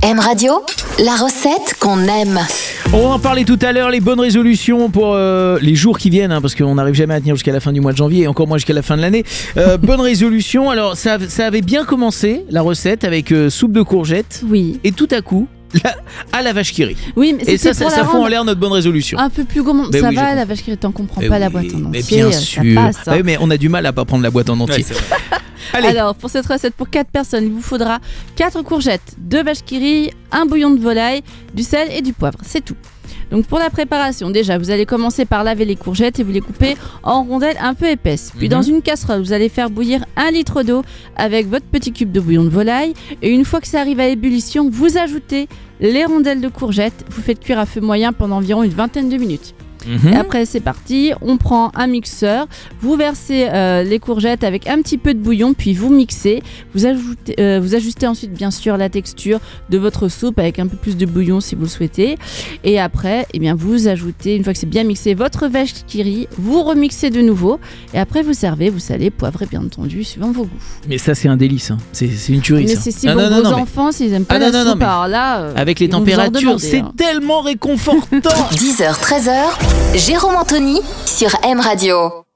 M Radio, la recette qu'on aime. On va en parler tout à l'heure, les bonnes résolutions pour les jours qui viennent, parce qu'on n'arrive jamais à tenir jusqu'à la fin du mois de janvier et encore moins jusqu'à la fin de l'année. Bonnes résolutions, alors ça avait bien commencé, la recette, avec soupe de courgettes. Oui. Et tout à coup, à la vache qui rit. Oui, mais et ça fout en l'air notre bonne résolution. Un peu plus gourmand. Ça oui, va, la vache qui rit, t'en comprends mais pas oui, la boîte en mais entier. bien sûr. Ça passe, hein. Oui, mais on a du mal à pas prendre la boîte en entier. Ouais, Allez. Alors, pour cette recette pour 4 personnes, il vous faudra 4 courgettes, 2 vaches qui rient, un bouillon de volaille, du sel et du poivre. C'est tout. Donc pour la préparation, déjà, vous allez commencer par laver les courgettes et vous les couper en rondelles un peu épaisses. Puis dans une casserole, vous allez faire bouillir 1 litre d'eau avec votre petit cube de bouillon de volaille. Et une fois que ça arrive à ébullition, vous ajoutez les rondelles de courgettes. Vous faites cuire à feu moyen pendant environ une vingtaine de minutes. Et après c'est parti, on prend un mixeur, vous versez les courgettes avec un petit peu de bouillon, puis vous mixez, vous ajustez ensuite bien sûr la texture de votre soupe avec un peu plus de bouillon si vous le souhaitez, et après vous ajoutez, une fois que c'est bien mixé, votre vache qui rit, vous remixez de nouveau, et après vous servez, vous salez, poivrez bien entendu suivant vos goûts. Mais ça c'est un délice, c'est une tuerie. Mais ça. c'est si bon vos enfants, s'ils aiment pas la soupe, alors là avec les températures, c'est tellement réconfortant. 10h, 13h, Jérôme Anthony sur M Radio.